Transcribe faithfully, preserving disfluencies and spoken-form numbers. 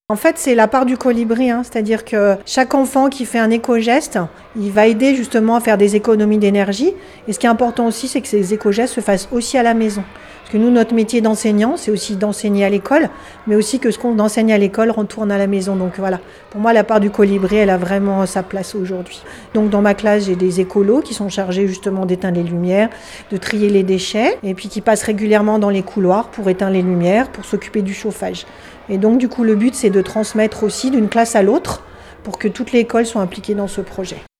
En fait, c'est la part du colibri, hein, c'est-à-dire que chaque enfant qui fait un éco-geste, il va aider justement à faire des économies d'énergie. Et ce qui est important aussi, c'est que ces éco-gestes se fassent aussi à la maison. Parce que nous, notre métier d'enseignant, c'est aussi d'enseigner à l'école, mais aussi que ce qu'on enseigne à l'école retourne à la maison. Donc voilà, pour moi, la part du colibri, elle a vraiment sa place aujourd'hui. Donc dans ma classe, j'ai des écolos qui sont chargés justement d'éteindre les lumières, de trier les déchets, et puis qui passent régulièrement dans les couloirs pour éteindre les lumières, pour s'occuper du chauffage. Et donc du coup, le but, c'est de transmettre aussi d'une classe à l'autre pour que toute l'école soit impliquée dans ce projet.